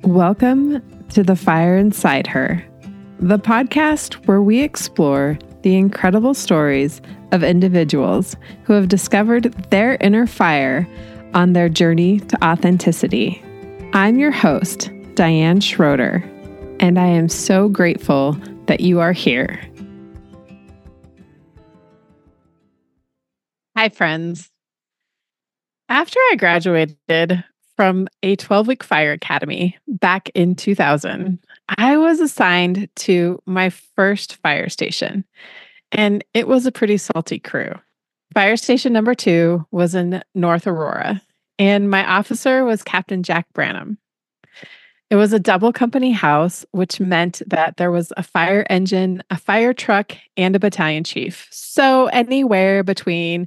Welcome to The Fire Inside Her, the podcast where we explore the incredible stories of individuals who have discovered their inner fire on their journey to authenticity. I'm your host, Diane Schroeder, and I am so grateful that you are here. Hi, friends. After I graduated from a 12-week fire academy back in 2000, I was assigned to my first fire station, and it was a pretty salty crew. Fire station number 2 was in North Aurora, and my officer was Captain Jack Branham. It was a double company house, which meant that there was a fire engine, a fire truck, and a battalion chief. So anywhere between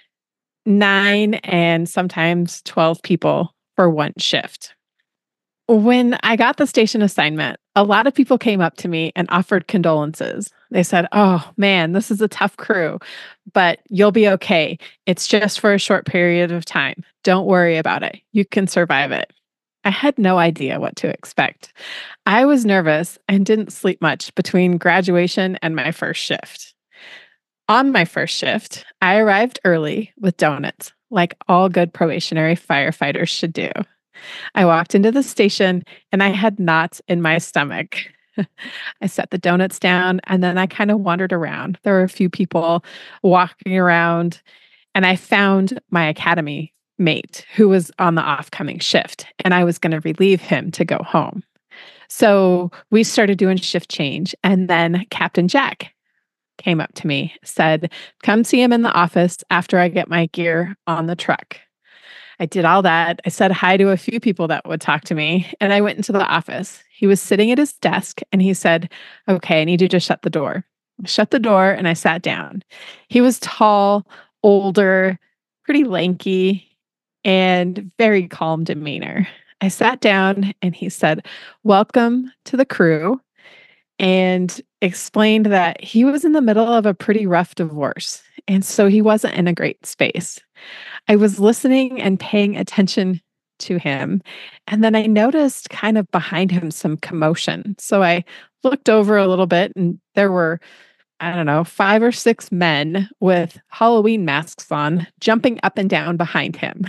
9 and sometimes 12 people for one shift. When I got the station assignment, a lot of people came up to me and offered condolences. They said, "Oh man, this is a tough crew, but you'll be okay. It's just for a short period of time. Don't worry about it. You can survive it." I had no idea what to expect. I was nervous and didn't sleep much between graduation and my first shift. On my first shift, I arrived early with donuts, like all good probationary firefighters should do. I walked into the station and I had knots in my stomach. I set the donuts down and then I kind of wandered around. There were a few people walking around, and I found my academy mate who was on the off-coming shift, and I was going to relieve him to go home. So we started doing shift change, and then Captain Jack came up to me, said, "Come see him in the office after I get my gear on the truck." I did all that. I said hi to a few people that would talk to me, and I went into the office. He was sitting at his desk, and he said, "Okay, I need you to shut the door." I shut the door, and I sat down. He was tall, older, pretty lanky, and very calm demeanor. I sat down, and he said, "Welcome to the crew," and explained that he was in the middle of a pretty rough divorce, and so he wasn't in a great space. I was listening and paying attention to him, and then I noticed kind of behind him some commotion. So I looked over a little bit, and there were, I don't know, 5 or 6 men with Halloween masks on, jumping up and down behind him.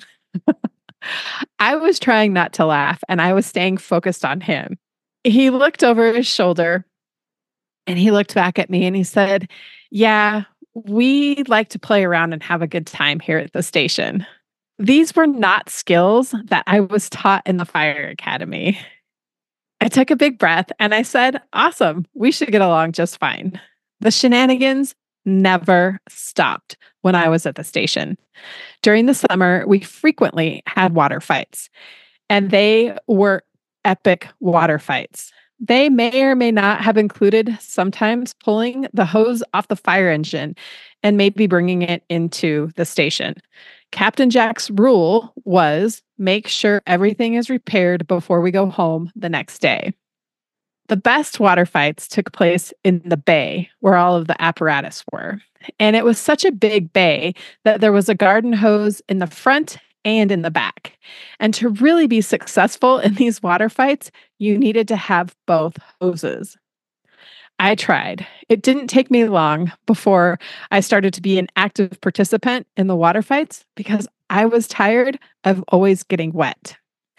I was trying not to laugh, and I was staying focused on him. He looked over his shoulder, and he looked back at me and he said, "Yeah, we like to play around and have a good time here at the station." These were not skills that I was taught in the fire academy. I took a big breath and I said, "Awesome, we should get along just fine." The shenanigans never stopped when I was at the station. During the summer, we frequently had water fights, and they were epic water fights. They may or may not have included sometimes pulling the hose off the fire engine and maybe bringing it into the station. Captain Jack's rule was make sure everything is repaired before we go home the next day. The best water fights took place in the bay where all of the apparatus were. And it was such a big bay that there was a garden hose in the front and in the back. And to really be successful in these water fights, you needed to have both hoses. I tried. It didn't take me long before I started to be an active participant in the water fights because I was tired of always getting wet.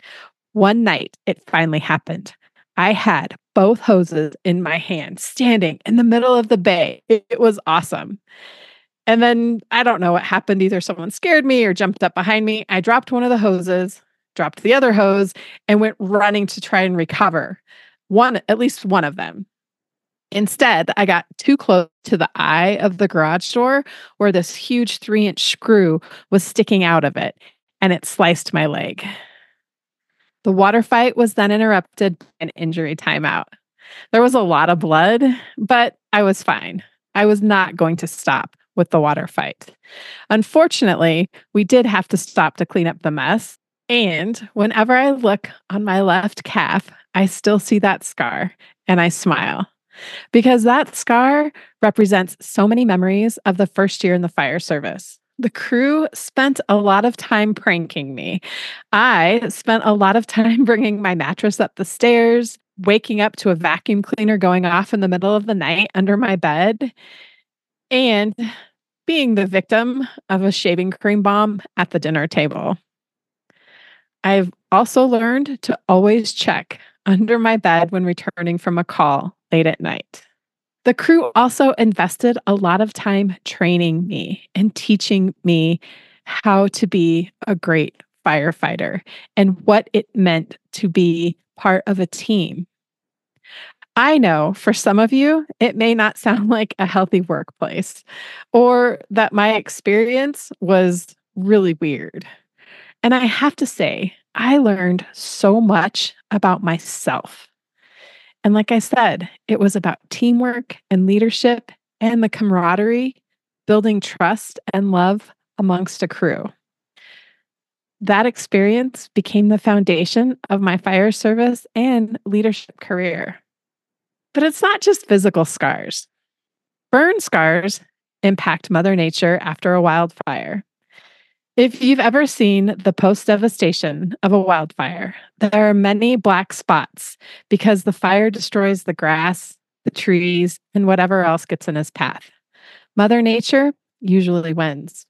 One night, it finally happened. I had both hoses in my hand, standing in the middle of the bay. It was awesome. And then I don't know what happened. Either someone scared me or jumped up behind me. I dropped one of the hoses, dropped the other hose, and went running to try and recover at least one of them. Instead, I got too close to the eye of the garage door where this huge 3-inch screw was sticking out of it, and it sliced my leg. The water fight was then interrupted by an injury timeout. There was a lot of blood, but I was fine. I was not going to stop with the water fight. Unfortunately, we did have to stop to clean up the mess. And whenever I look on my left calf, I still see that scar and I smile because that scar represents so many memories of the first year in the fire service. The crew spent a lot of time pranking me. I spent a lot of time bringing my mattress up the stairs, waking up to a vacuum cleaner going off in the middle of the night under my bed, and being the victim of a shaving cream bomb at the dinner table. I've also learned to always check under my bed when returning from a call late at night. The crew also invested a lot of time training me and teaching me how to be a great firefighter and what it meant to be part of a team. I know for some of you, it may not sound like a healthy workplace or that my experience was really weird. And I have to say, I learned so much about myself. And like I said, it was about teamwork and leadership and the camaraderie, building trust and love amongst a crew. That experience became the foundation of my fire service and leadership career. But it's not just physical scars. Burn scars impact Mother Nature after a wildfire. If you've ever seen the post devastation of a wildfire, there are many black spots because the fire destroys the grass, the trees, and whatever else gets in its path. Mother Nature usually wins.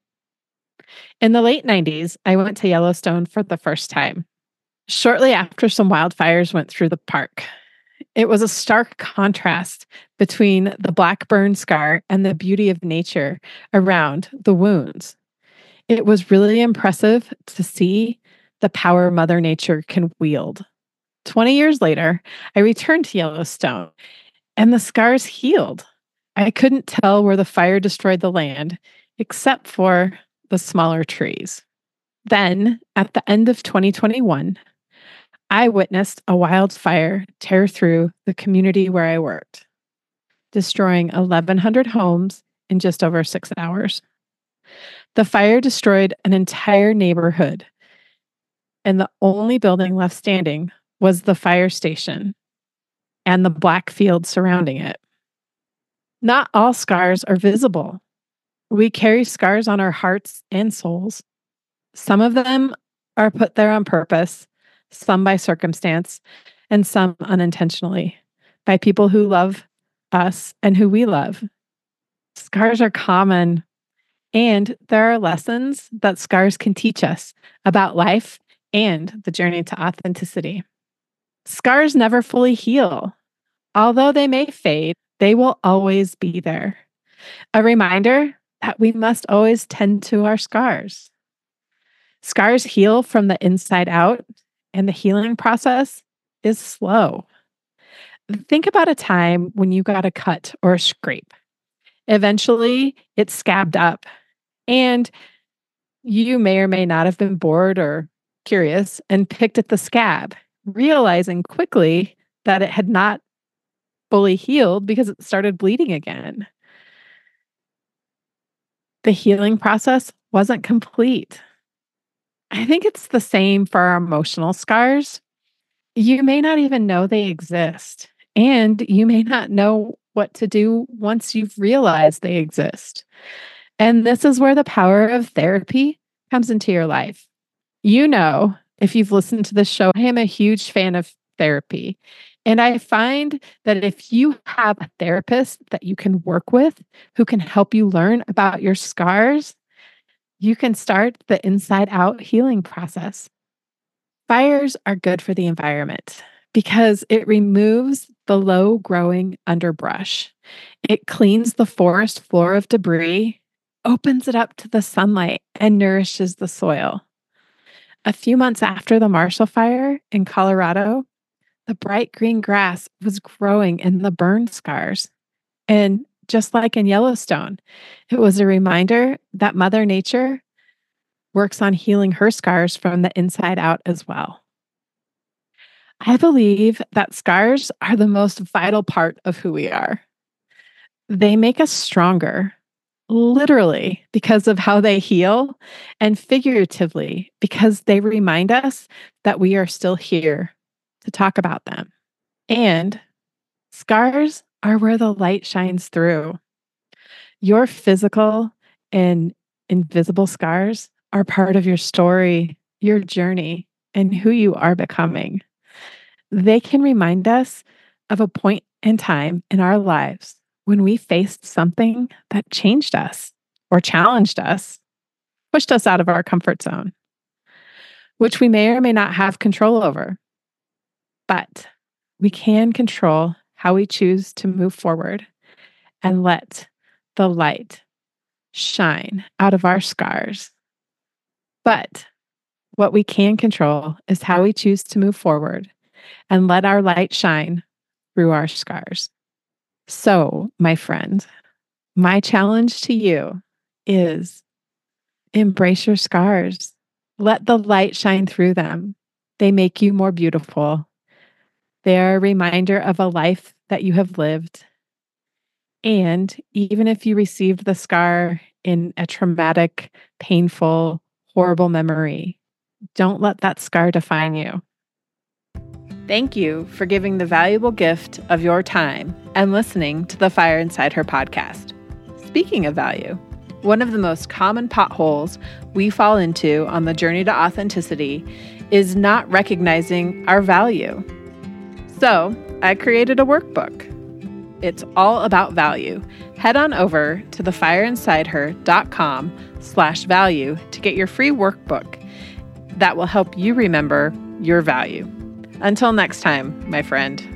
In the late 90s, I went to Yellowstone for the first time, shortly after some wildfires went through the park. It was a stark contrast between the black burn scar and the beauty of nature around the wounds. It was really impressive to see the power Mother Nature can wield. 20 years later, I returned to Yellowstone and the scars healed. I couldn't tell where the fire destroyed the land except for the smaller trees. Then, at the end of 2021, I witnessed a wildfire tear through the community where I worked, destroying 1,100 homes in just over 6 hours. The fire destroyed an entire neighborhood, and the only building left standing was the fire station and the black field surrounding it. Not all scars are visible. We carry scars on our hearts and souls. Some of them are put there on purpose, some by circumstance, and some unintentionally by people who love us and who we love. Scars are common, and there are lessons that scars can teach us about life and the journey to authenticity. Scars never fully heal. Although they may fade, they will always be there. A reminder that we must always tend to our scars. Scars heal from the inside out, and the healing process is slow. Think about a time when you got a cut or a scrape. Eventually, it scabbed up, and you may or may not have been bored or curious and picked at the scab, realizing quickly that it had not fully healed because it started bleeding again. The healing process wasn't complete. I think it's the same for our emotional scars. You may not even know they exist, and you may not know what to do once you've realized they exist. And this is where the power of therapy comes into your life. You know, if you've listened to this show, I am a huge fan of therapy. And I find that if you have a therapist that you can work with who can help you learn about your scars, you can start the inside out healing process. Fires are good for the environment because it removes the low growing underbrush. It cleans the forest floor of debris, opens it up to the sunlight, and nourishes the soil. A few months after the Marshall Fire in Colorado, the bright green grass was growing in the burn scars. And just like in Yellowstone, it was a reminder that Mother Nature works on healing her scars from the inside out as well. I believe that scars are the most vital part of who we are. They make us stronger, literally, because of how they heal, and figuratively, because they remind us that we are still here to talk about them. And scars are where the light shines through. Your physical and invisible scars are part of your story, your journey, and who you are becoming. They can remind us of a point in time in our lives when we faced something that changed us or challenged us, pushed us out of our comfort zone, which we may or may not have control over. But we can control how we choose to move forward and let the light shine out of our scars. But what we can control is how we choose to move forward and let our light shine through our scars. So, my friend, my challenge to you is embrace your scars. Let the light shine through them. They make you more beautiful. They are a reminder of a life that you have lived. And even if you received the scar in a traumatic, painful, horrible memory, don't let that scar define you. Thank you for giving the valuable gift of your time and listening to the Fire Inside Her podcast. Speaking of value, one of the most common potholes we fall into on the journey to authenticity is not recognizing our value. So I created a workbook. It's all about value. Head on over to thefireinsideher.com/value to get your free workbook that will help you remember your value. Until next time, my friend.